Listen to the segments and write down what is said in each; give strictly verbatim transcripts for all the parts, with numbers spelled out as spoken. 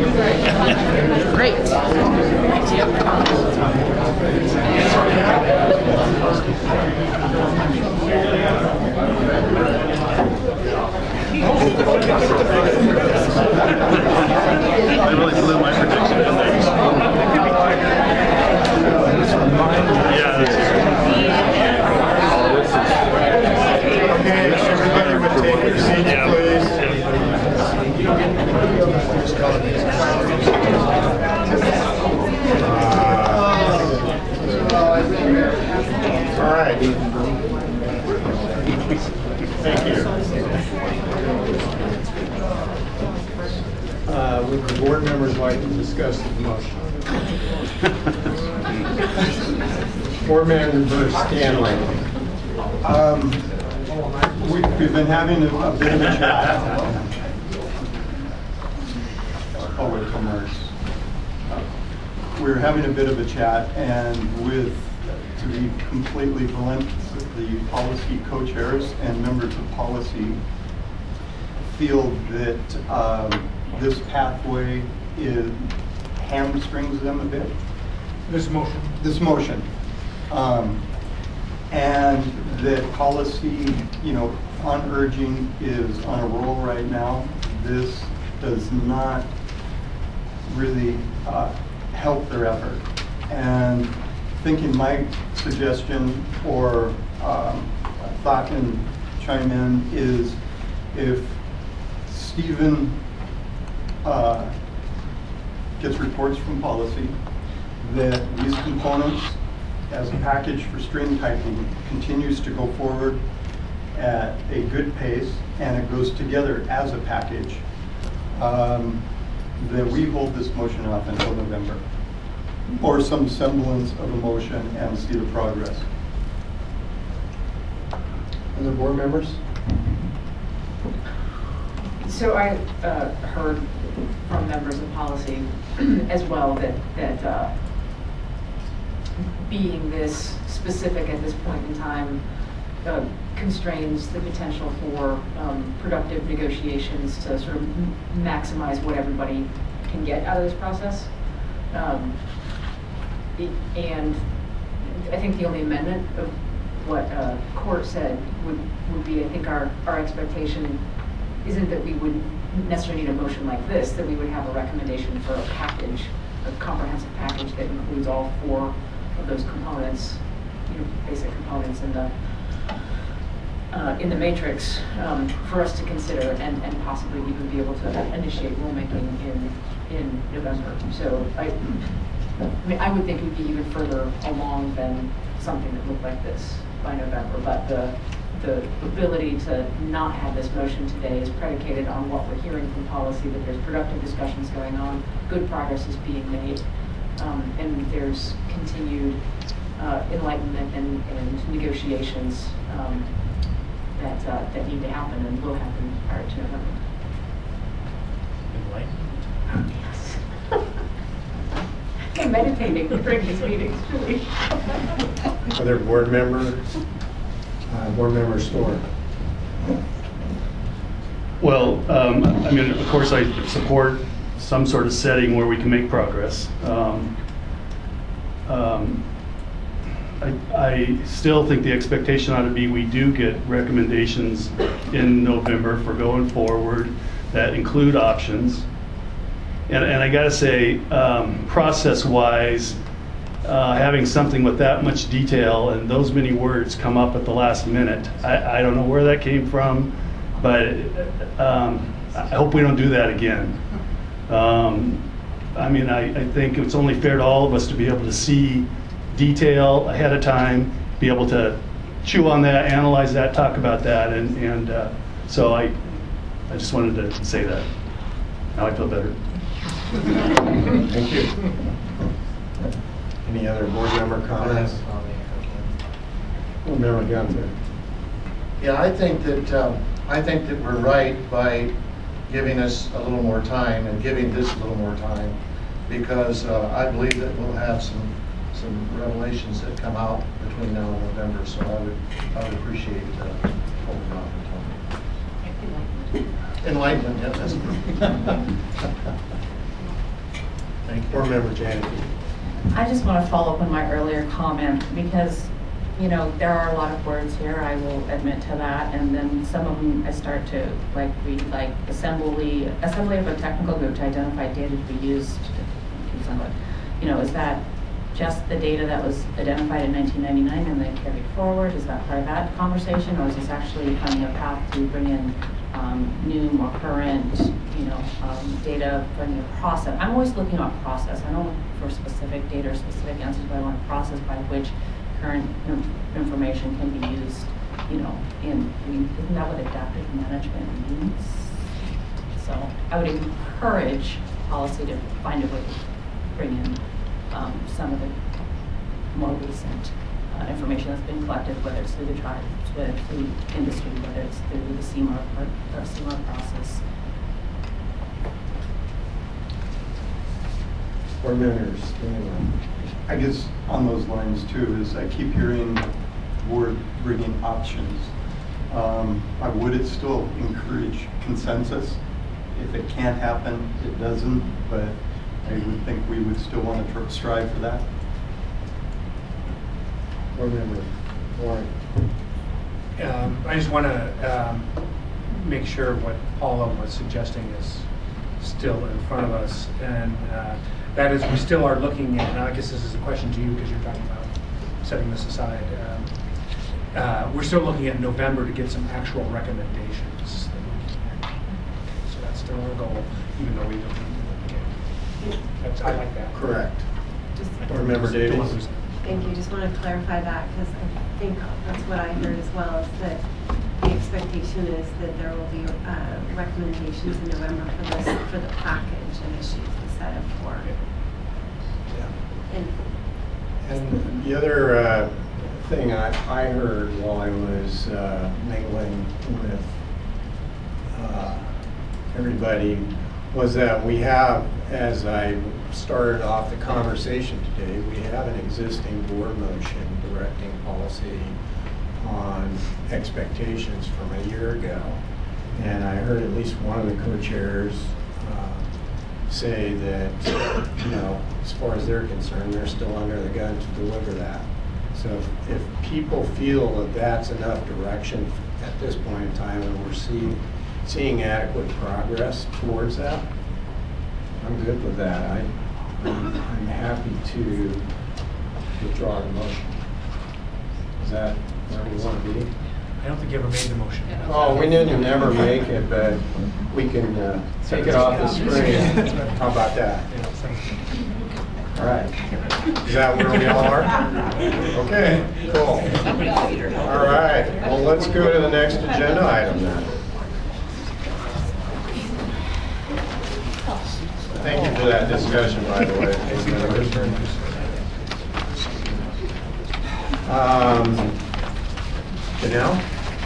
Great. I really blew my prediction in there. Yeah, that's Okay, everybody would take your seats, Yeah. please. All right. Thank you. Uh, would the board members like to discuss the motion? Board Member Stanley. Um, we, we've been having a, a bit of a chat. Oh, wait, till March. We were having a bit of a chat, and with, to be completely blunt, the policy co-chairs and members of policy feel that um, this pathway is hamstrings them a bit. This motion. This motion. Um, and that policy, you know, on urging is on a roll right now. This does not really uh, help their effort. And thinking my suggestion or um, thought and chime in is if Stephen uh, gets reports from policy that these components as a package for stream typing continues to go forward at a good pace and it goes together as a package, um, that we hold this motion off until November, or some semblance of a motion, and see the progress. Other board members? So I uh, heard from members of policy as well that, that uh, being this specific at this point in time uh, constrains the potential for um, productive negotiations to sort of m maximize what everybody can get out of this process. Um, it, and I think the only amendment of what uh, court said would, would be, I think our, our expectation isn't that we would necessarily need a motion like this, that we would have a recommendation for a package, a comprehensive package that includes all four of those components, you know, basic components in the uh, in the matrix um, for us to consider and, and possibly even be able to initiate rulemaking in in November. So I, I mean, I would think it would be even further along than something that looked like this by November. But the the ability to not have this motion today is predicated on what we're hearing from policy, that there's productive discussions going on, good progress is being made, um, and there's continued uh, enlightenment and, and negotiations um, that uh, that need to happen and will happen prior to November. Enlightenment? Yes. I'm meditating during these meetings, really. Other board members? Uh, board member Storr. Well, um, I mean, of course, I support some sort of setting where we can make progress. Um, um, I, I still think the expectation ought to be we do get recommendations in November for going forward that include options. And, and I got to say, um, process-wise, uh, having something with that much detail and those many words come up at the last minute, I, I don't know where that came from, but um, I hope we don't do that again. Um, I mean, I, I think it's only fair to all of us to be able to see detail ahead of time, be able to chew on that, analyze that, talk about that, and, and uh, so I, I just wanted to say that. Now I feel better. Thank you. Any other board member comments? Board member Gunther. Yeah, I think that um, I think that we're right by giving us a little more time and giving this a little more time, because uh, I believe that we'll have some some revelations that come out between now and November. So I would I would appreciate uh, holding off until enlightenment. Yeah, that's Board Member Janet. I just want to follow up on my earlier comment because, you know, there are a lot of words here, I will admit to that, and then some of them I start to like read like assembly, assembly of a technical group to identify data to be used. You know, is that just the data that was identified in nineteen ninety-nine and then carried forward? Is that part of that conversation, or is this actually finding a path to bring in um, new, more current, you know, um, data, finding a process? I'm always looking at process. I don't look for specific data or specific answers, but I want a process by which current information can be used, you know, in, I mean, isn't that what adaptive management means? So I would encourage policy to find a way to bring in um, some of the more recent uh, information that's been collected, whether it's through the tribes, whether it's through industry, whether it's through the C M A R, or, or C M A R process. Board Members. I guess on those lines too, is I keep hearing the word bringing options. Um, I would it still encourage consensus. If it can't happen, it doesn't, but I would think we would still want to strive for that. Board Member Warren. Um, I just want to um, make sure what Paula was suggesting is still in front of us, and uh, that is we still are looking at, and I guess this is a question to you because you're talking about setting this aside. Um, uh, we're still looking at November to get some actual recommendations. That we can, so that's still our goal, even though we don't need to. That's, I like that. Correct. Just, Board Member Davis. thank you. Just want to clarify that because I think that's what I heard as well, is that the expectation is that there will be uh, recommendations in November for this, for the package of issues instead of for. Yeah. And, And the other uh, thing I, I heard while I was uh, mingling with uh, everybody was that we have, as I started off the conversation today, we have an existing board motion directing policy on expectations from a year ago. And I heard at least one of the co-chairs uh, say that, you know, as far as they're concerned, they're still under the gun to deliver that. So if, if people feel that that's enough direction at this point in time and we're seeing, seeing adequate progress towards that, I'm good with that. I, I'm, I'm happy to withdraw the motion. Is that where we want to be? I don't think you ever made the motion. Oh, we didn't never make it, but we can uh, take it off the screen. How about that? All right. Is that where we all are? Okay, cool. All right. Well, let's go to the next agenda item then. Thank you for that discussion, by the way. Um, Janelle?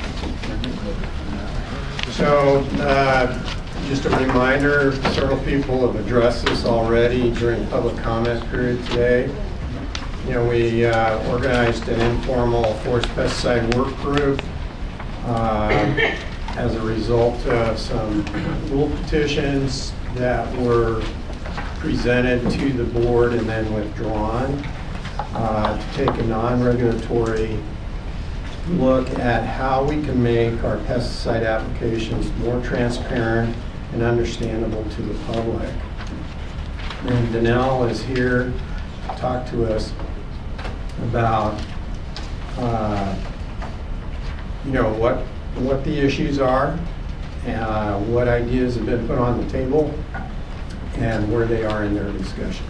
So, uh, just a reminder, several people have addressed this already during public comment period today. You know, we uh, organized an informal forest pesticide work group uh, as a result of some rule petitions that were presented to the board and then withdrawn uh, to take a non-regulatory look at how we can make our pesticide applications more transparent and understandable to the public. And Danelle is here to talk to us about uh, you know, what what the issues are, uh, what ideas have been put on the table, and where they are in their discussion.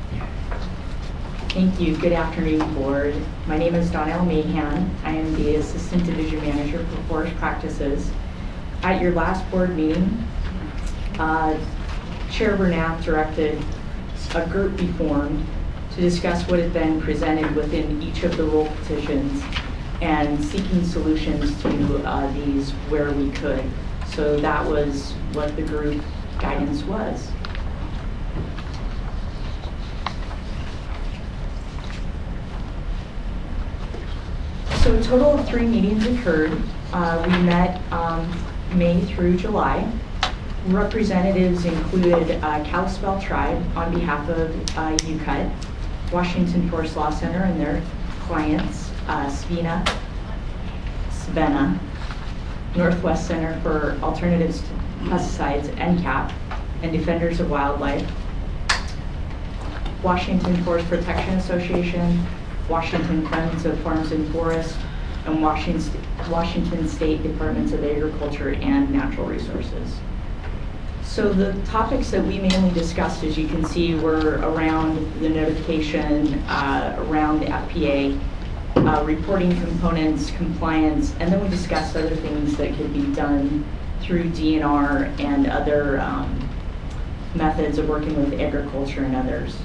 Thank you. Good afternoon, board. My name is Donnell Mahan. I am the Assistant Division Manager for Forest Practices. At your last board meeting, uh, Chair Bernath directed a group be formed to discuss what had been presented within each of the rule petitions and seeking solutions to uh, these where we could. So that was what the group guidance was. So a total of three meetings occurred. Uh, we met um, May through July. Representatives included uh, Kalispell Tribe on behalf of uh, U C U T, Washington Forest Law Center and their clients, uh, SVENA, SVENA, Northwest Center for Alternatives to Pesticides, N C A P, and Defenders of Wildlife, Washington Forest Protection Association, Washington Friends of Farms and Forests, and Washington, Washington State Departments of Agriculture and Natural Resources. So the topics that we mainly discussed, as you can see, were around the notification, uh, around the F P A, uh, reporting components, compliance, and then we discussed other things that could be done through D N R and other um, methods of working with agriculture and others.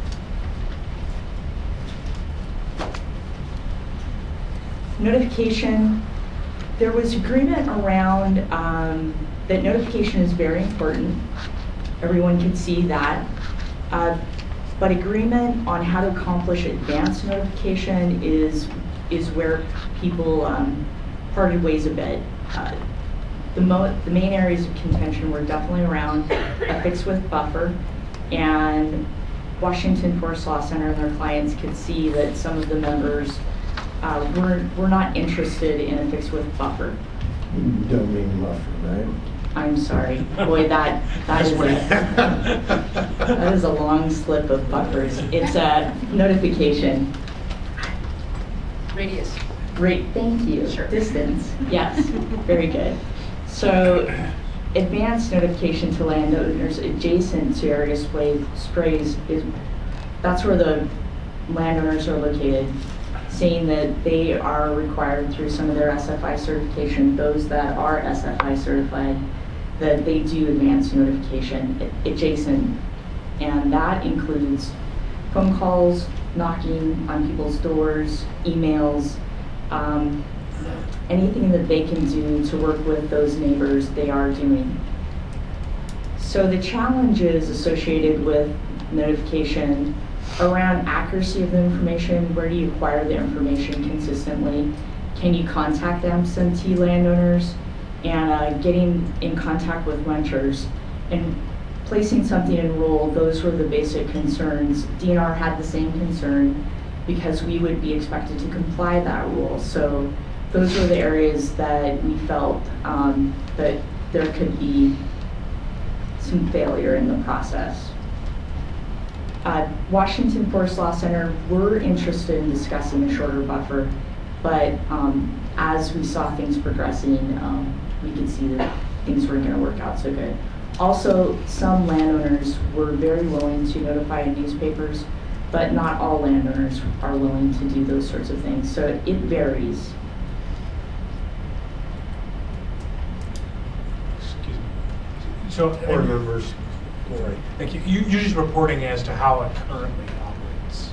Notification, there was agreement around um, that notification is very important. Everyone could see that. Uh, but agreement on how to accomplish advanced notification is, is where people um, parted ways a bit. Uh, the, mo the main areas of contention were definitely around a fixed width buffer, and Washington Forest Law Center and their clients could see that some of the members Uh, we're, we're not interested in a fixed width buffer. You don't mean buffer, right? I'm sorry. Boy, that, that is a, that is a long slip of buffers. It's a notification. Radius. Great, thank you. Sure. Distance, yes, very good. So advanced notification to landowners adjacent to area spray, sprays is, that's where the landowners are located, saying that they are required through some of their S F I certification, those that are S F I certified, that they do advanced notification adjacent. And that includes phone calls, knocking on people's doors, emails, um, anything that they can do to work with those neighbors, they are doing. So the challenges associated with notification around accuracy of the information, where do you acquire the information consistently? Can you contact the absentee landowners? And uh, getting in contact with renters and placing something in rule, those were the basic concerns. D N R had the same concern because we would be expected to comply that rule. So those were the areas that we felt um, that there could be some failure in the process. Uh, Washington Forest Law Center were interested in discussing a shorter buffer, but um, as we saw things progressing, um, we could see that things weren't going to work out so good. Also, some landowners were very willing to notify in newspapers, but not all landowners are willing to do those sorts of things, so it varies. Excuse me. So, Board members, Lori. thank you. you. You're just reporting as to how it currently operates.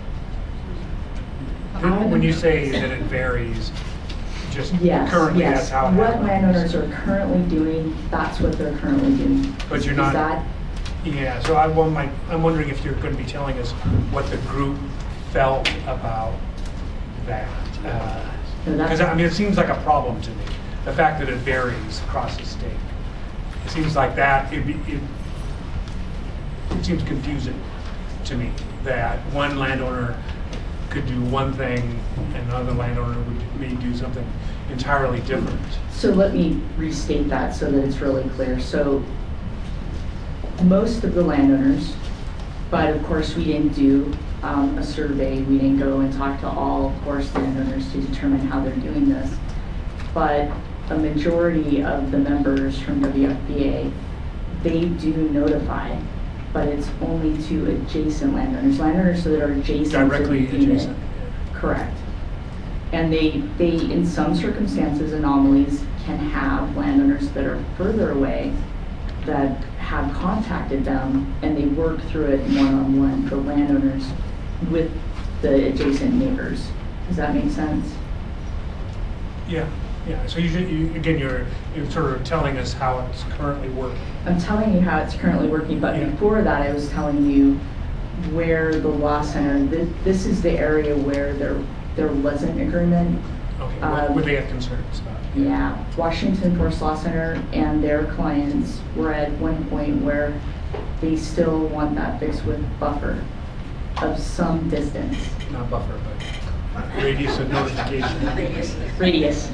Um, When you say that it varies, just Yes, currently yes. that's how it What happens. landowners are currently doing, that's what they're currently doing. But you're Is not- that- Yeah, so I, well, my, I'm wondering if you're going to be telling us what the group felt about that. No, that's- Because, I mean, it seems like a problem to me, the fact that it varies across the state. It seems like that, it, be- it, it seems confusing to me, that one landowner could do one thing and another landowner would may do something entirely different. So let me restate that so that it's really clear. So most of the landowners, but of course we didn't do um, a survey, we didn't go and talk to all forest landowners to determine how they're doing this, but a majority of the members from W F B A, they do notify, but it's only to adjacent landowners, landowners that are adjacent Directly to the unit. adjacent. Correct. And they, they, in some circumstances, anomalies can have landowners that are further away that have contacted them, and they work through it one-on-one for landowners with the adjacent neighbors. Does that make sense? Yeah, yeah, so you, you, again, you're, you're sort of telling us how it's currently working. I'm telling you how it's currently working, but Yeah. before that, I was telling you where the law center, this, this is the area where there, there wasn't agreement. Okay, Um, what would they have concerns about? Yeah, Washington Forest Law Center and their clients were at one point where they still want that fixed with buffer of some distance. Not buffer, but radius of notification. Radius.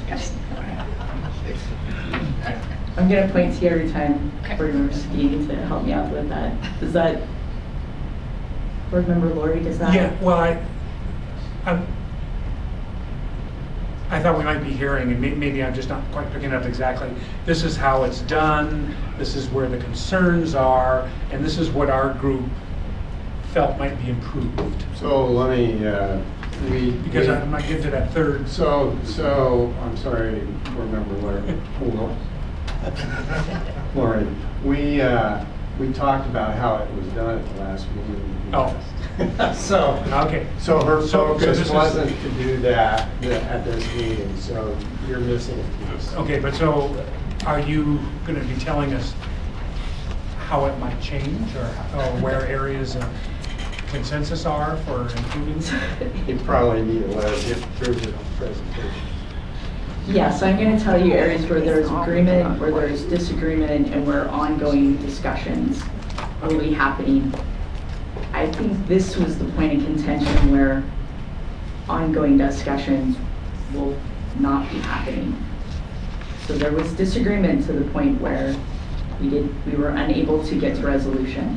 I'm gonna point to you every time Board Member Skee to help me out with that. Does that, Board Member Lori, does that? Yeah, well, I, I, I thought we might be hearing, and may- maybe I'm just not quite picking up exactly, this is how it's done, this is where the concerns are, and this is what our group felt might be improved. So let me, uh, we. Because we- I'm not getting to that third. So, so, I'm sorry, board member Larry. Lori, we, uh, we talked about how it was done at the last meeting. Oh. So, Okay. so her So- so focus this is- wasn't to do that th- at this meeting, so you're missing a piece. Okay, but so are you going to be telling us how it might change, or, or where areas of consensus are for improving? You probably need a letter to approve it on presentation. Yes, I'm going to tell you areas where there's agreement, where there's disagreement, and where ongoing discussions will be happening. I think this was the point of contention where ongoing discussions will not be happening. So there was disagreement to the point where we did, we were unable to get to resolution.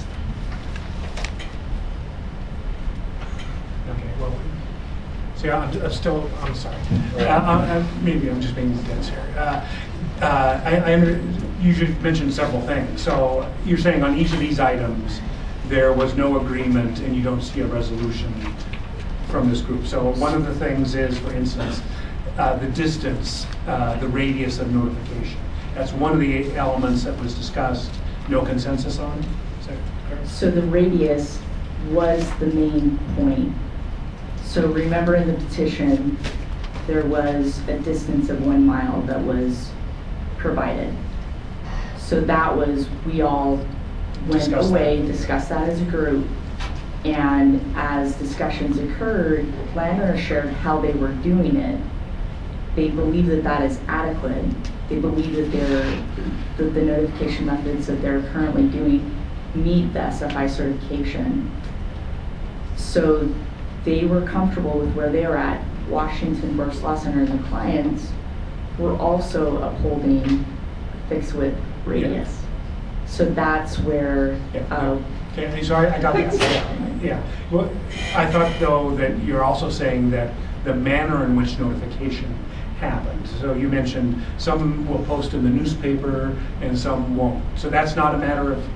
Okay, well, see, I'm, I'm still, I'm sorry. Uh, I, I, maybe I'm just being dense here. Uh, uh, I, I under, you should mention several things. So you're saying on each of these items, there was no agreement and you don't see a resolution from this group. So one of the things is, for instance, uh, the distance, uh, the radius of notification. That's one of the elements that was discussed, no consensus on. Is that correct? So the radius was the main point. So remember in the petition, there was a distance of one mile that was provided. So that was, we all went Discussed away, that. discussed that as a group, and as discussions occurred, landowners shared how they were doing it. They believe that that is adequate. They believe that they're, that the notification methods that they're currently doing meet the S F I certification. So they were comfortable with where they were at. Washington Forest Law Center and the clients were also upholding fixed width radius. So that's where, Yeah. uh, Okay, so I, I got that. Yeah, yeah. Well, I thought though that you're also saying that the manner in which notification happened. So you mentioned some will post in the newspaper and some won't. So that's not a matter of,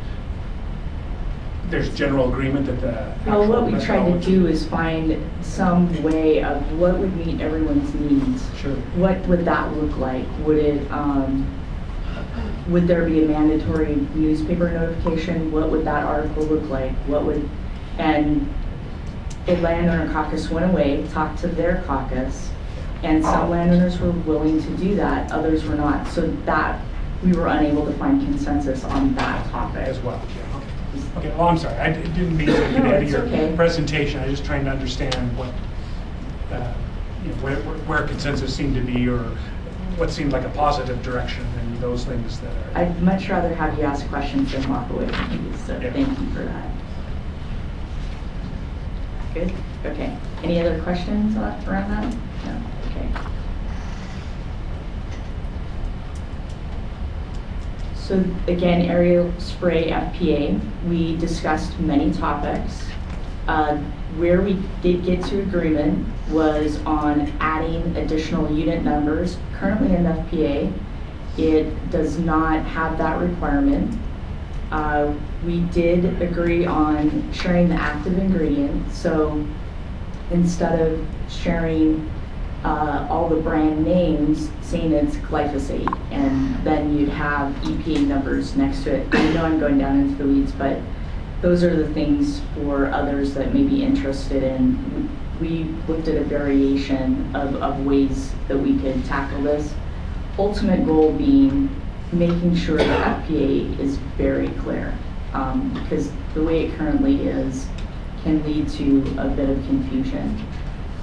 there's general agreement that the well, what we actual tried to methodology- do is find some way of what would meet everyone's needs. Sure. What would that look like? Would it, um, would there be a mandatory newspaper notification? What would that article look like? What would, and the landowner caucus went away, talked to their caucus, and some landowners were willing to do that, others were not. So that, we were unable to find consensus on that topic. As well. Yeah, okay. Okay, well, I'm sorry, I d- didn't mean to get No, out of it's your okay. presentation. I was just trying to understand what, uh, you know, where, where where consensus seemed to be, or what seemed like a positive direction, and those things that are. I'd much rather have you ask questions than walk away from these, so Yeah. thank you for that. Good, okay. Any other questions a- around that? No, okay. So again, aerial spray F P A, we discussed many topics. Uh, Where we did get to agreement was on adding additional unit numbers. Currently in F P A, it does not have that requirement. Uh, We did agree on sharing the active ingredient, so instead of sharing uh, all the brand names, saying it's glyphosate, and then you'd have E P A numbers next to it. I know I'm going down into the weeds, but those are the things for others that may be interested in. We looked at a variation of, of ways that we could tackle this. Ultimate goal being making sure that F P A is very clear, um, because the way it currently is can lead to a bit of confusion.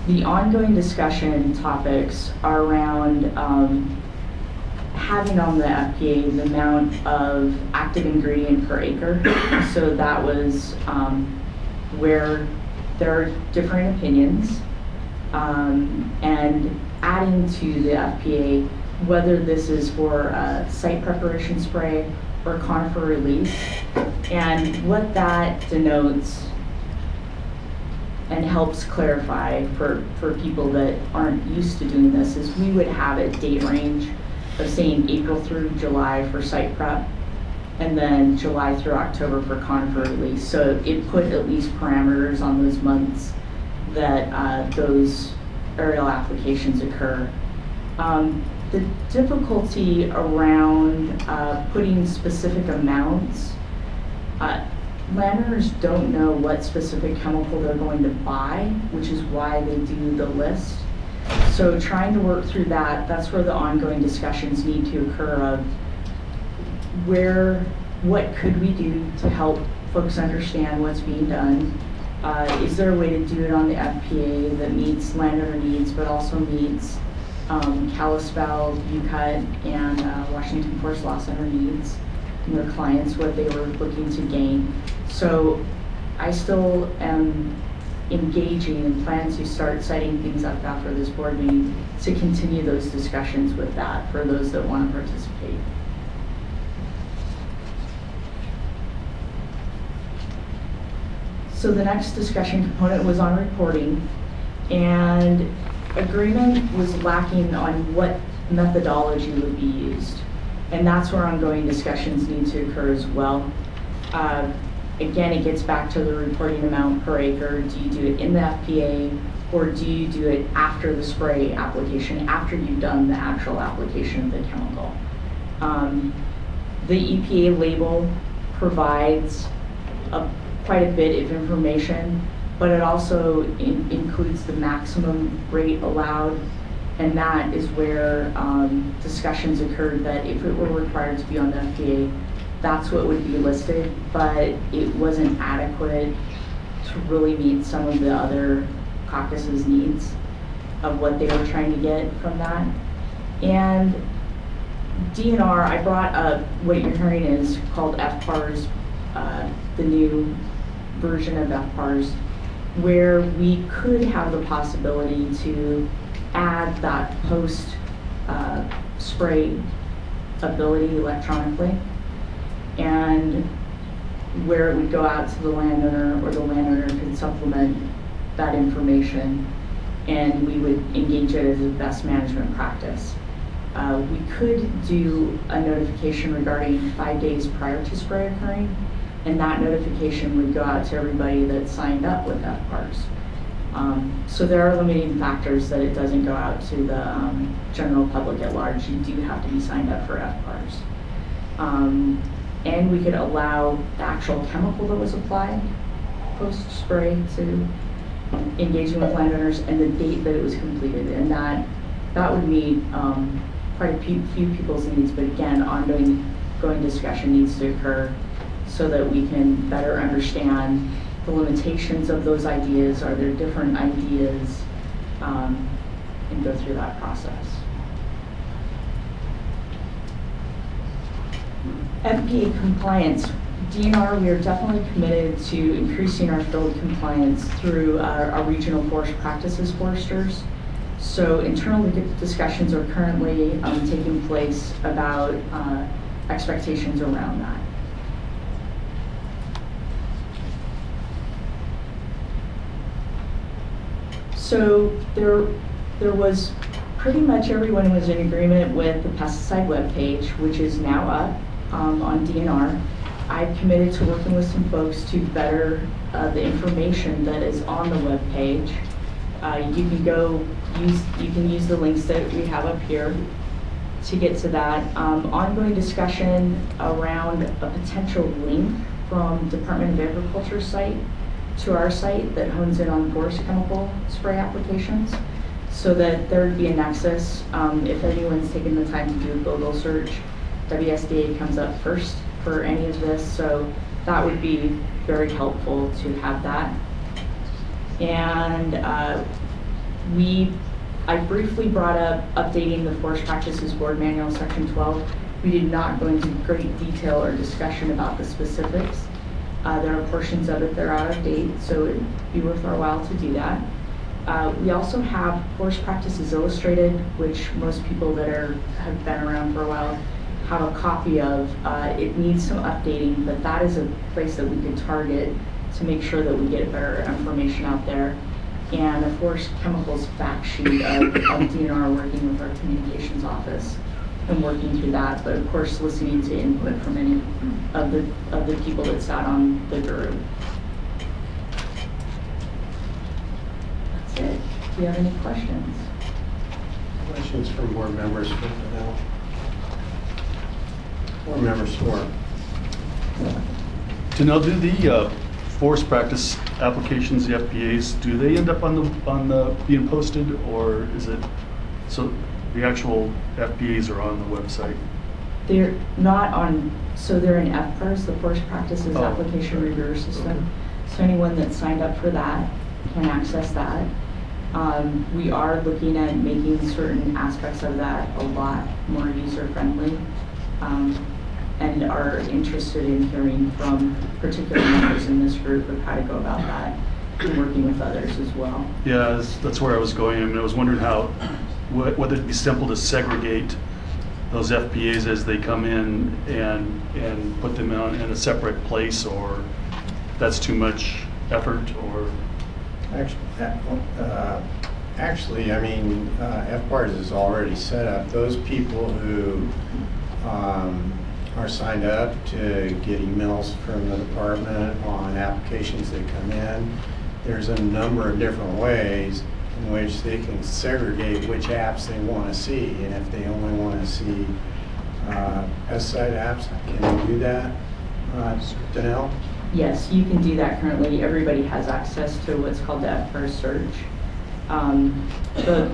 the ongoing discussion topics are around um, having on the F P A the amount of active ingredient per acre. So that was um, where there are different opinions, um, and adding to the F P A whether this is for uh, site preparation spray or conifer release. And what that denotes and helps clarify for, for people that aren't used to doing this is we would have a date range of saying April through July for site prep, and then July through October for conifer release. So it put at least parameters on those months that uh, those aerial applications occur. Um, the difficulty around uh, putting specific amounts, uh, landowners don't know what specific chemical they're going to buy, which is why they do the list. So trying to work through that, that's where the ongoing discussions need to occur of where, what could we do to help folks understand what's being done? Uh, is there a way to do it on the F P A that meets landowner needs but also meets um, Kalispell, U C U T, and uh, Washington Forest Law Center needs and their clients, what they were looking to gain. So I still am engaging and plan to start setting things up after this board meeting to continue those discussions with that for those that want to participate. So the next discussion component was on reporting, and agreement was lacking on what methodology would be used. And that's where ongoing discussions need to occur as well. Uh, again, it gets back to the reporting amount per acre. Do you do it in the F P A, or do you do it after the spray application, after you've done the actual application of the chemical? Um, the E P A label provides a, quite a bit of information, but it also in, includes the maximum rate allowed. And that is where um, discussions occurred that if it were required to be on the F P A, that's what would be listed, but it wasn't adequate to really meet some of the other caucus's needs of what they were trying to get from that. And D N R, I brought up what you're hearing is called F P A R S, uh, the new version of F P A R S, where we could have the possibility to add that post uh, spray ability electronically, and where it would go out to the landowner, or the landowner could supplement that information, and we would engage it as a best management practice. Uh, we could do a notification regarding five days prior to spray occurring, and that notification would go out to everybody that signed up with F P A R S. Um, so there are limiting factors that it doesn't go out to the um, general public at large. You do have to be signed up for F P A R S. Um, and we could allow the actual chemical that was applied post-spray to engaging with landowners and the date that it was completed. And that, that would meet um, quite a few, few people's needs, but again, ongoing going discussion needs to occur so that we can better understand the limitations of those ideas. Are there different ideas? Um, and go through that process. F P A compliance. D N R, we are definitely committed to increasing our field compliance through our, our regional forest practices foresters. So internal discussions are currently um, taking place about uh, expectations around that. So there, there was pretty much everyone was in agreement with the pesticide webpage, which is now up um, on D N R. I've committed to working with some folks to better uh, the information that is on the webpage. Uh, you can go use, you can use the links that we have up here to get to that. Um, ongoing discussion around a potential link from Department of Agriculture site to our site that hones in on forest chemical spray applications, so that there would be a nexus. Um, if anyone's taken the time to do a Google search, W S D A comes up first for any of this, so that would be very helpful to have that. And uh, we, I briefly brought up updating the Forest Practices Board Manual, Section twelve. We did not go into great detail or discussion about the specifics. Uh, there are portions of it that are out of date, so it'd be worth our while to do that. Uh, we also have Forest Practices Illustrated, which most people that are have been around for a while have a copy of. Uh, it needs some updating, but that is a place that we could target to make sure that we get better information out there. And a Forest Chemicals fact sheet of, of D N R working with our communications office and working through that, but of course listening to input from any of the of the people that sat on the group. That's it. Do you have any questions? Questions from board members for Danelle? Board members for. To know, do the uh, forest practice applications, the F P As, do they end up on the on the being posted, or is it so the actual F P As are on the website? They're not on, so they're in F P A R S, the Forest Practices Oh, Application right. Reviewer System. Okay. So anyone that signed up for that can access that. Um, we are looking at making certain aspects of that a lot more user-friendly, um, and are interested in hearing from particular members in this group of how to go about that and working with others as well. Yeah, that's, that's where I was going. I mean, I was wondering how, wh- whether it'd be simple to segregate those F P As as they come in and and put them on in a separate place, or that's too much effort, or Actually, uh, actually, I mean, uh, F P A R S is already set up. Those people who um, are signed up to get emails from the department on applications that come in, there's a number of different ways in which they can segregate which apps they want to see. And if they only want to see uh, pesticide apps, can they do that? Uh, Danelle? Yes, you can do that currently. Everybody has access to what's called the F P A R S search. Um, the,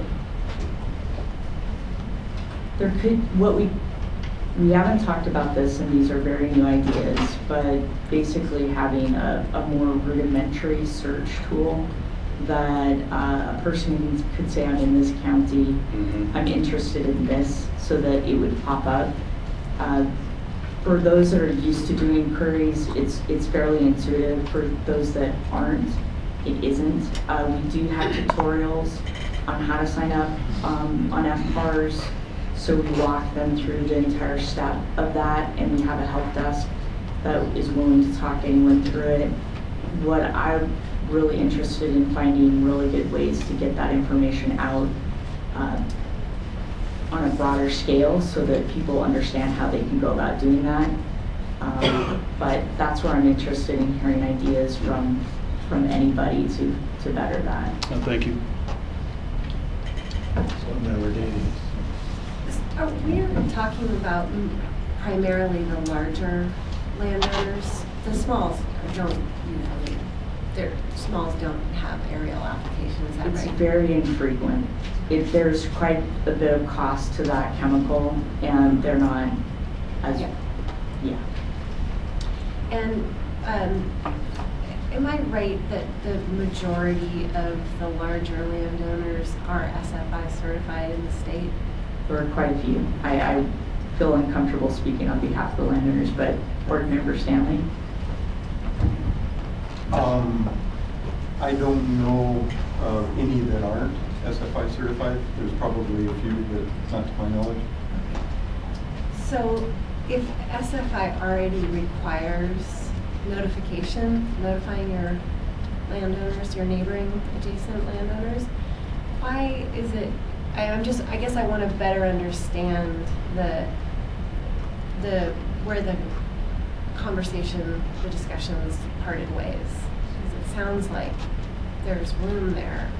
there could, what we, we haven't talked about this, and these are very new ideas, but basically having a, a more rudimentary search tool that uh, a person could say, I'm in this county, mm-hmm. I'm interested in this, so that it would pop up. Uh, For those that are used to doing queries, it's it's fairly intuitive. For those that aren't, it isn't. Uh, we do have tutorials on how to sign up um, on F P A R S, so we walk them through the entire step of that, and we have a help desk that is willing to talk anyone through it. What I'm really interested in finding really good ways to get that information out uh, on a broader scale, so that people understand how they can go about doing that. Um, but that's where I'm interested in hearing ideas from from anybody to, to better that. Oh, thank you. So member Davies. Are we talking about primarily the larger landowners? The smalls don't, you know, their smalls don't have aerial applications, is that It's right? very infrequent. If there's quite a bit of cost to that chemical, and they're not as, Yeah. yeah. And um, am I right that the majority of the larger landowners are S F I certified in the state? There are quite a few. I, I feel uncomfortable speaking on behalf of the landowners, but Board Member Stanley? Um, I don't know of any that aren't S F I certified. There's probably a few, but not to my knowledge. So if S F I already requires notification, notifying your landowners, your neighboring adjacent landowners, why is it, I- I'm just, I guess I want to better understand the, the, where the conversation, the discussions parted ways. Because it sounds like there's room there.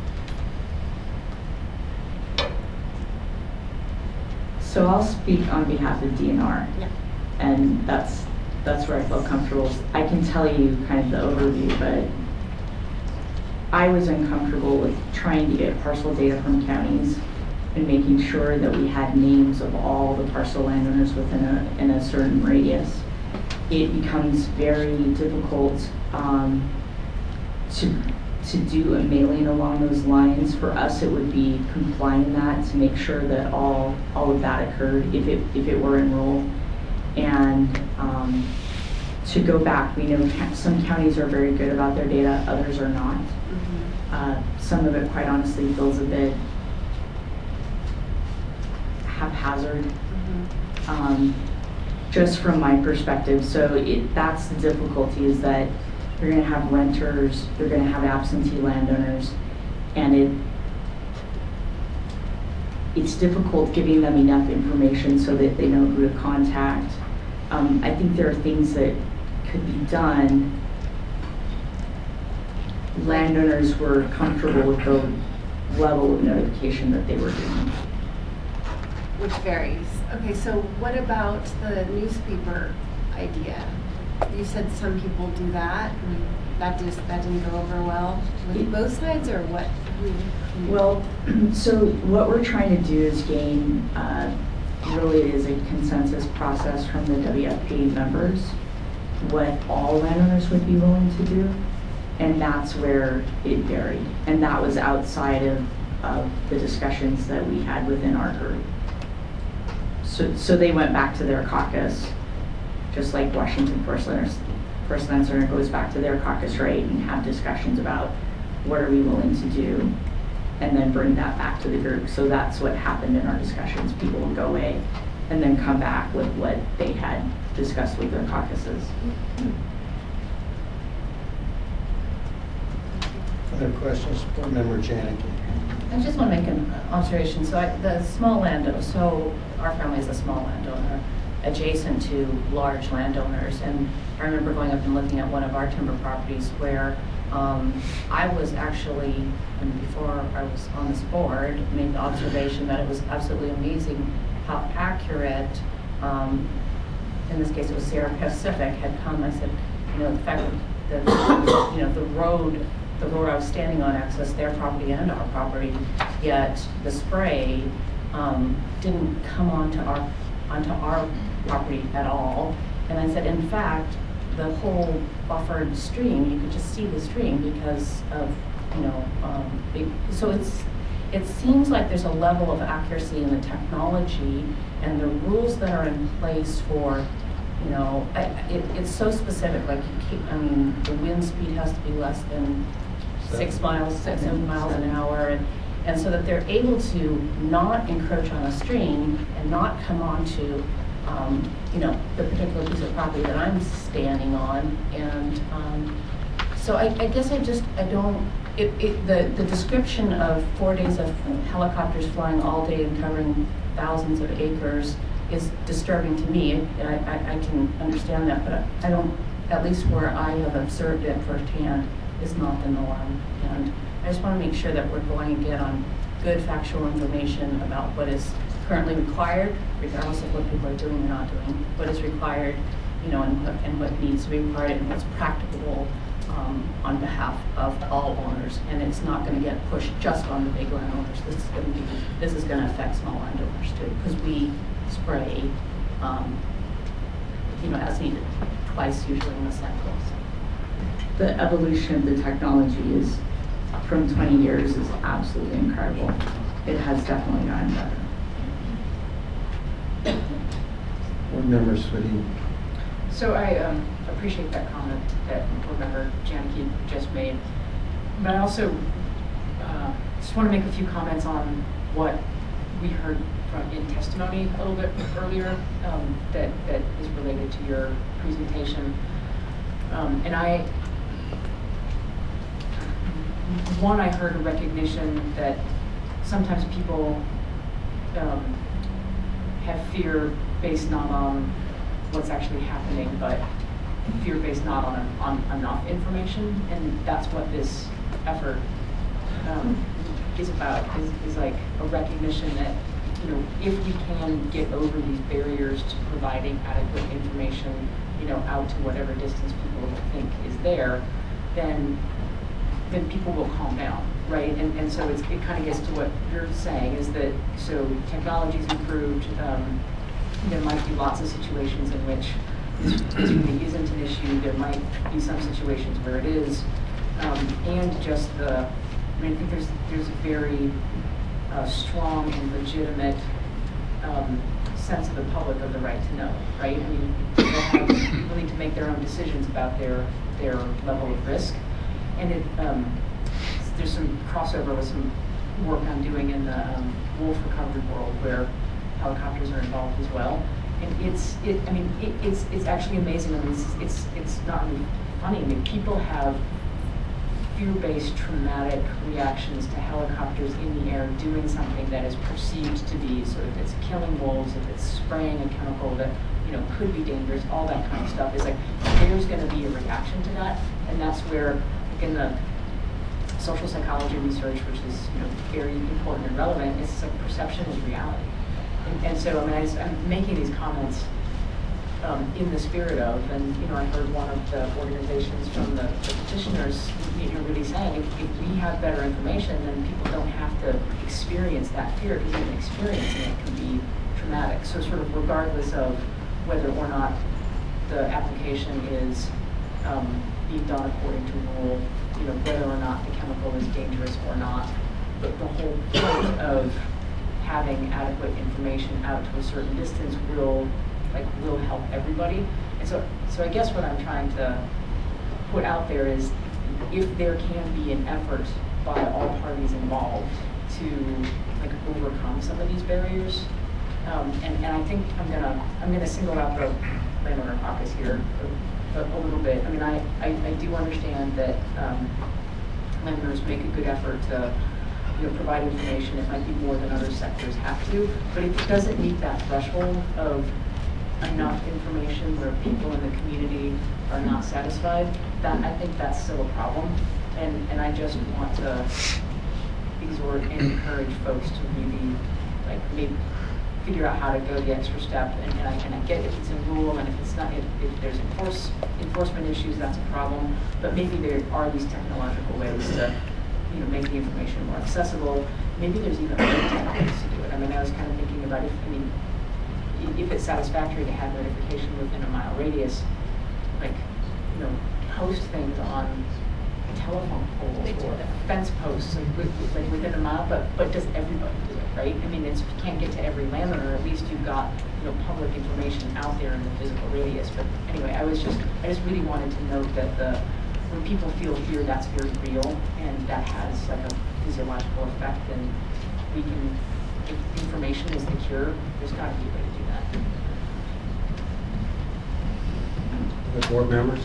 So I'll speak on behalf of D N R. Yeah. And that's, that's where I feel comfortable. I can tell you kind of the overview, but I was uncomfortable with trying to get parcel data from counties and making sure that we had names of all the parcel landowners within a, in a certain radius. It becomes very difficult um, to to do a mailing along those lines. For us, it would be complying that to make sure that all, all of that occurred if it, if it were enrolled. And um, to go back, we know ca- some counties are very good about their data, others are not. Mm-hmm. Uh, some of it, quite honestly, feels a bit haphazard, Mm-hmm. um, just from my perspective. So it, that's the difficulty, is that you're going to have renters, you're going to have absentee landowners, and it it's difficult giving them enough information so that they know who to contact. Um, I think there are things that could be done. Landowners were comfortable with the level of notification that they were doing. Which varies. Okay, so what about the newspaper idea? You said some people do that, and that just, that didn't go over well with both sides, or what? Well, so what we're trying to do is gain, uh, really it is a consensus process from the W F P members, what all landowners would be willing to do, and that's where it varied. And that was outside of, of the discussions that we had within our group. So, so they went back to their caucus, just like Washington First Land, First Land Center goes back to their caucus, right, and have discussions about what are we willing to do, and then bring that back to the group. So that's what happened in our discussions. People would go away and then come back with what they had discussed with their caucuses. Other questions, Board Member Janicki? I just want to make an observation. So I, the small landowner, so our family is a small landowner adjacent to large landowners. And I remember going up and looking at one of our timber properties where um, I was actually, and before I was on this board, made the observation that it was absolutely amazing how accurate, um, in this case it was Sierra Pacific, had come. I said, you know, the fact that the, you know, the road the road I was standing on accessed their property and our property, yet the spray um, didn't come onto our onto our property at all. And I said, in fact, the whole buffered stream, you could just see the stream because of, you know, um, it, so it's it seems like there's a level of accuracy in the technology and the rules that are in place for, you know, I, it, it's so specific. Like you keep, I mean, the wind speed has to be less than six miles, six, seven miles an hour, and, and so that they're able to not encroach on a stream and not come onto, um, you know, the particular piece of property that I'm standing on. And um, so I, I guess I just, I don't, it, it, the, the description of four days of helicopters flying all day and covering thousands of acres is disturbing to me. And I, I, I can understand that, but I don't, at least where I have observed it firsthand, is not the norm. And I just want to make sure that we're going to get on good factual information about what is currently required, regardless of what people are doing or not doing, what is required, you know, and what, and what needs to be required, and what's practicable um, on behalf of all owners. And it's not going to get pushed just on the big landowners. This is going to be, this is going to affect small landowners too, because we spray, um, you know, as needed, twice usually in the cycle. So. The evolution of the technology is, from twenty years, is absolutely incredible. It has definitely gotten better. Board Member Sweeney. So I um, appreciate that comment that Board Member Janicki just made. But I also uh, just want to make a few comments on what we heard from in testimony a little bit earlier um, that, that is related to your presentation. Um, and I, one, I heard a recognition that sometimes people um, have fear based not on what's actually happening, but fear based not on, a, on enough information, and that's what this effort um, is about, is, is like a recognition that, you know, if we can get over these barriers to providing adequate information, you know, out to whatever distance people think is there, then then people will calm down, right? And and so it's, it kind of gets to what you're saying, is that, so technology's improved, um, there might be lots of situations in which this, this really isn't an issue. There might be some situations where it is. um, and just the, I mean, I think there's, there's a very uh, strong and legitimate um, sense of the public of the right to know, right? I mean, people, have, people need to make their own decisions about their, their level of risk. And it, um, there's some crossover with some work I'm doing in the um, wolf recovery world where helicopters are involved as well. And it's, it, I mean, it, it's, it's actually amazing. I mean, it's, it's, it's not really funny. I mean, people have fear-based traumatic reactions to helicopters in the air doing something that is perceived to be sort of, it's killing wolves, if it's spraying a chemical that, you know, could be dangerous, all that kind of stuff. Is like, there's going to be a reaction to that. And that's where, like in the social psychology research, which is, you know, very important and relevant, it's like perception is reality. And, and so, I mean, I just, I'm making these comments um, in the spirit of, and, you know, I heard one of the organizations from the, the petitioners, you know, really saying, if, if we have better information, then people don't have to experience that fear, because even experiencing it can be traumatic. So sort of regardless of whether or not the application is um, being done according to rule, you know, whether or not the chemical is dangerous or not, but the whole point of having adequate information out to a certain distance will, like, will help everybody. And so, so I guess what I'm trying to put out there is, if there can be an effort by all parties involved to, like, overcome some of these barriers, um, and, and I think I'm gonna I'm gonna single out the landowner caucus here a, a little bit. I mean, I, I, I do understand that um, landowners make a good effort to, you know, provide information. It might be more than other sectors have to, but if it doesn't meet that threshold of enough information where people in the community are not satisfied, that I think that's still a problem. And and I just want to exhort and encourage folks to really, like, maybe figure out how to go the extra step. And, and, I, and I get if it's in rule, and if it's not, if, if there's enforce, enforcement issues, that's a problem. But maybe there are these technological ways to, you know, make the information more accessible. Maybe there's even other tech ways to do it. I mean, I was kind of thinking about if, I mean, if it's satisfactory to have notification within a mile radius, like, you know, post things on telephone poles or fence posts, like, with, like within a mile, but but does everybody do it, right? I mean, it's, if you can't get to every landowner, at least you've got, you know, public information out there in the physical radius. But anyway, I was just, I just really wanted to note that the, when people feel fear, that's very real, and that has like a physiological effect, and we can, if information is the cure, there's got to be a way to do that. The board members?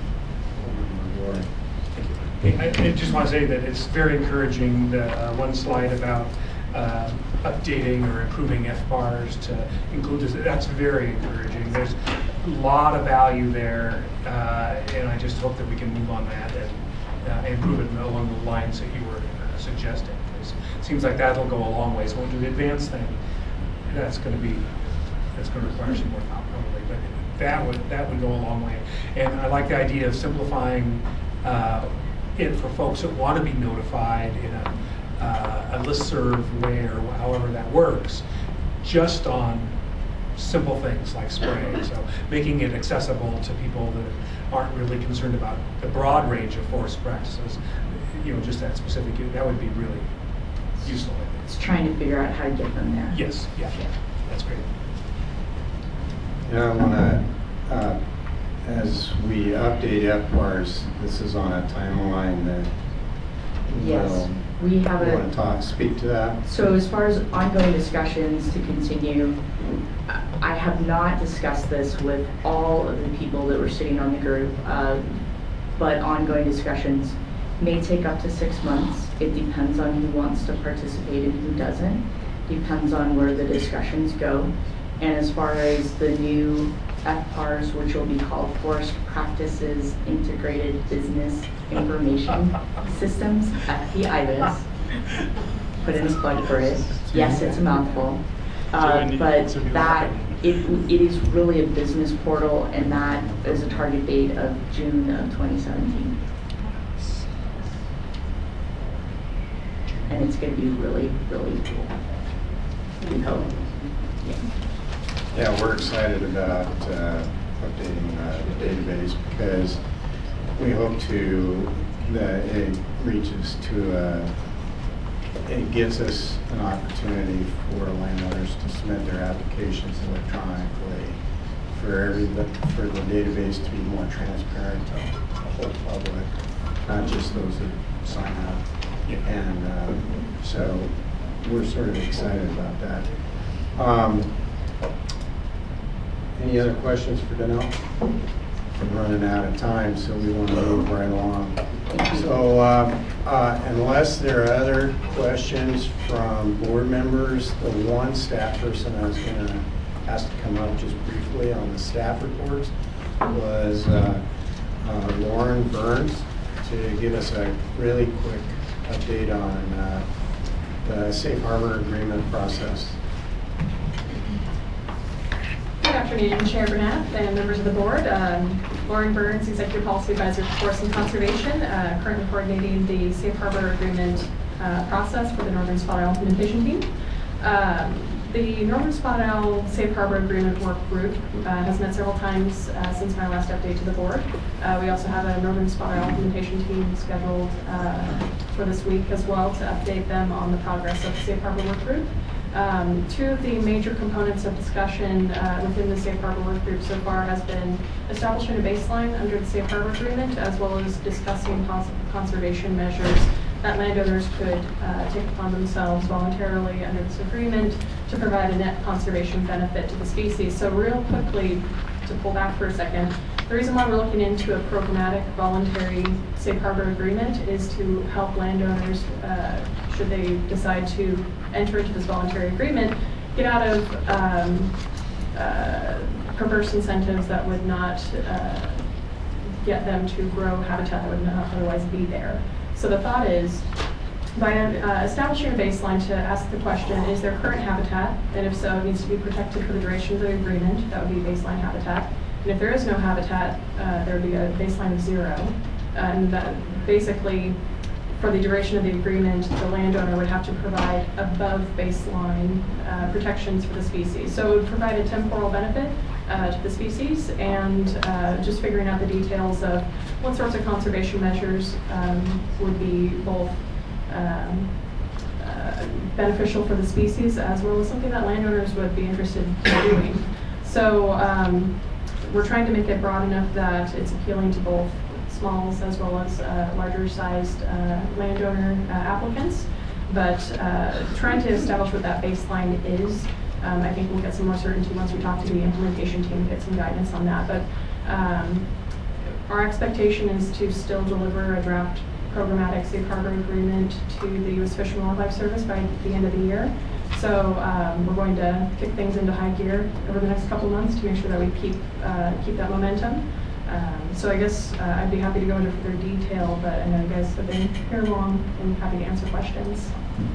I, I just want to say that it's very encouraging, the uh, one slide about uh, updating or improving F B A Rs to include this. That's very encouraging. There's a lot of value there, uh, and I just hope that we can move on that and uh, improve it along the lines that you were uh, suggesting. It seems like that'll go a long way. So when we do the advanced thing, that's going to be, that's going to require some more thought probably, but that would that would go a long way. And I like the idea of simplifying uh, it for folks that want to be notified in a, uh, a listserv way or however that works, just on simple things like spraying. So making it accessible to people that aren't really concerned about the broad range of forest practices, you know, just that specific, that would be really useful, I think. It's trying to figure out how to get them there. Yes, yeah, Yeah. that's great. Yeah, I want to, uh, as we update F B A Rs, this is on a timeline that Yes, will, we have you a. want to talk, speak to that? So as far as ongoing discussions to continue, I have not discussed this with all of the people that were sitting on the group, uh, but ongoing discussions may take up to six months. It depends on who wants to participate and who doesn't. Depends on where the discussions go. And as far as the new F P A Rs, which will be called Forest Practices Integrated Business Information Systems, F P I B I S, put in a plug for it. Yes, it's a mouthful. Uh, but that, it, it is really a business portal, and that is a target date of June of twenty seventeen. And it's going to be really, really cool. We hope. Yeah. Yeah, we're excited about uh, updating uh, the database because we hope to, that it reaches to, a, it gives us an opportunity for landowners to submit their applications electronically, for every, for the database to be more transparent to the whole public, not just those that sign up. And uh, so we're sort of excited about that. Um, any other questions for Danelle? We're running out of time, so we want to move right along. So uh, uh, unless there are other questions from board members, the one staff person I was going to ask to come up just briefly on the staff reports was uh, uh, Lauren Burns, to give us a really quick update on uh, the Safe Harbor Agreement process. Good afternoon, Chair Burnett and members of the board. Um, Lauren Burns, Executive Policy Advisor for Forest and Conservation, uh, currently coordinating the Safe Harbor Agreement uh, process for the Northern Spotted Owl Implementation Team. Um, the Northern Spotted Owl Safe Harbor Agreement Work Group uh, has met several times uh, since my last update to the board. Uh, we also have a Northern Spotted Owl Implementation Team scheduled uh, for this week as well to update them on the progress of the Safe Harbor Work Group. Um, two of the major components of discussion uh, within the Safe Harbor Work Group so far has been establishing a baseline under the Safe Harbor Agreement, as well as discussing possible conservation measures that landowners could uh, take upon themselves voluntarily under this agreement to provide a net conservation benefit to the species. So real quickly, to pull back for a second, the reason why we're looking into a programmatic voluntary Safe Harbor Agreement is to help landowners, uh, should they decide to enter into this voluntary agreement, get out of um, uh, perverse incentives that would not uh, get them to grow habitat that would not otherwise be there. So the thought is, by uh, establishing a baseline to ask the question, is there current habitat? And if so, it needs to be protected for the duration of the agreement. That would be baseline habitat. And if there is no habitat, uh, there would be a baseline of zero. And that basically, for the duration of the agreement, the landowner would have to provide above baseline uh, protections for the species. So it would provide a temporal benefit uh, to the species, and uh, just figuring out the details of what sorts of conservation measures um, would be both um, uh, beneficial for the species as well as something that landowners would be interested in doing. So um, we're trying to make it broad enough that it's appealing to both smalls as well as uh, larger sized uh, landowner uh, applicants, but uh, trying to establish what that baseline is. Um, I think we'll get some more certainty once we talk to the implementation team, get some guidance on that. But um, our expectation is to still deliver a draft programmatic Safe Harbor Agreement to the U S Fish and Wildlife Service by the end of the year. So um, we're going to kick things into high gear over the next couple months to make sure that we keep uh, keep that momentum. Um, so I guess uh, I'd be happy to go into further detail, but I know you guys have been here long and happy to answer questions.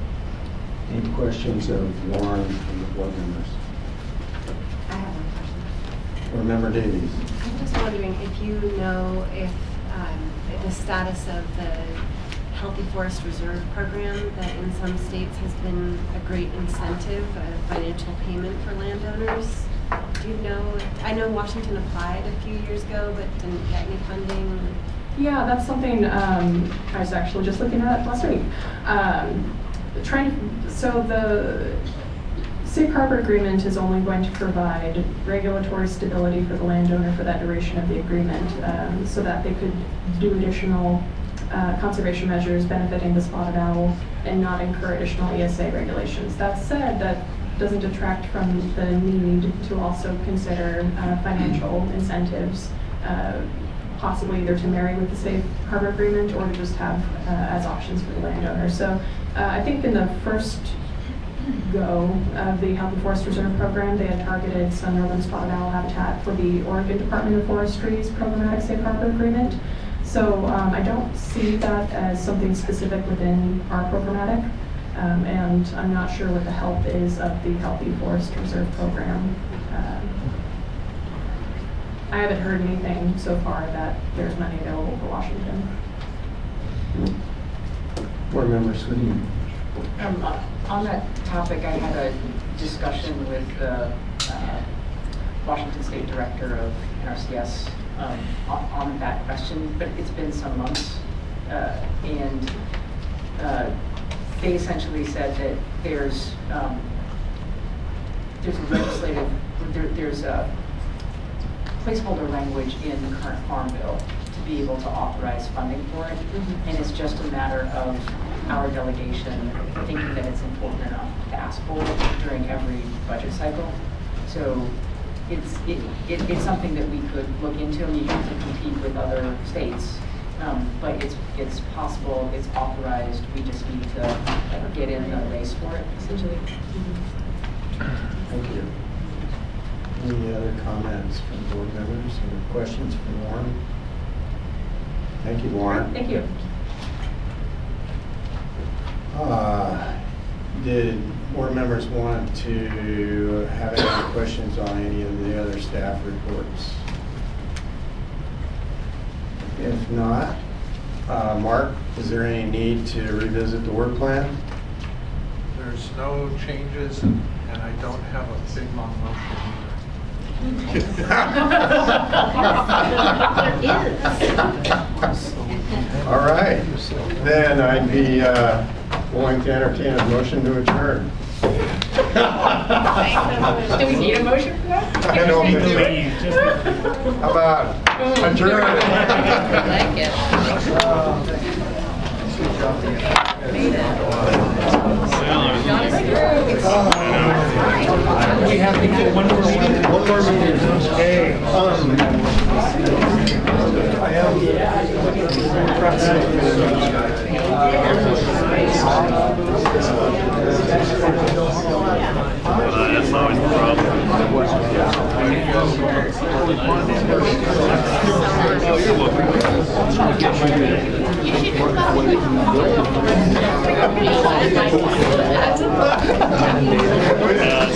Any questions of Lauren from the board members? I have one question. Board Member Davies. I'm just wondering if you know if um, the status of the Healthy Forest Reserve Program that in some states has been a great incentive, a financial payment for landowners. Do you know, I know Washington applied a few years ago but didn't get any funding. Yeah, that's something um, I was actually just looking at last week. Um, trying to, so the Safe Harbor Agreement is only going to provide regulatory stability for the landowner for that duration of the agreement, um, so that they could do additional uh, conservation measures benefiting the spotted owl and not incur additional E S A regulations. That said, that doesn't detract from the need to also consider uh, financial incentives, uh, possibly either to marry with the Safe Harbor Agreement or to just have uh, as options for the landowner. So uh, I think in the first go of the Healthy Forest Reserve Program, they had targeted some northern spotted owl habitat for the Oregon Department of Forestry's programmatic Safe Harbor Agreement. So um, I don't see that as something specific within our programmatic, um, and I'm not sure what the health is of the Healthy Forest Reserve Program. Um, I haven't heard anything so far that there's money available for Washington. Board Member Sweeney. Um, uh, on that topic, I had a discussion with the uh, Washington State Director of N R C S um, on, on that question, but it's been some months. Uh, and uh, they essentially said that there's um, there's a legislative, there, there's a placeholder language in the current Farm Bill to be able to authorize funding for it. Mm-hmm. And it's just a matter of our delegation thinking that it's important enough to ask for it during every budget cycle. So it's, it, it, it's something that we could look into. I mean, you have to compete with other states, um, but it's, it's possible, it's authorized. We just need to uh, get in the race for it, essentially. Thank you. Any other comments from board members or questions for Lauren? Thank you, Lauren. Thank you. Uh, Did board members want to have any questions on any of the other staff reports? If not, uh, Mark, is there any need to revisit the work plan? There's no changes, and, and I don't have a big long motion either. All right, then I'd be uh, willing to entertain a motion to adjourn. Do we need a motion for that? I don't think so. How about adjourn? I like it. We have to get one more meeting. One more meeting. Okay. Um, I am. That's always the problem.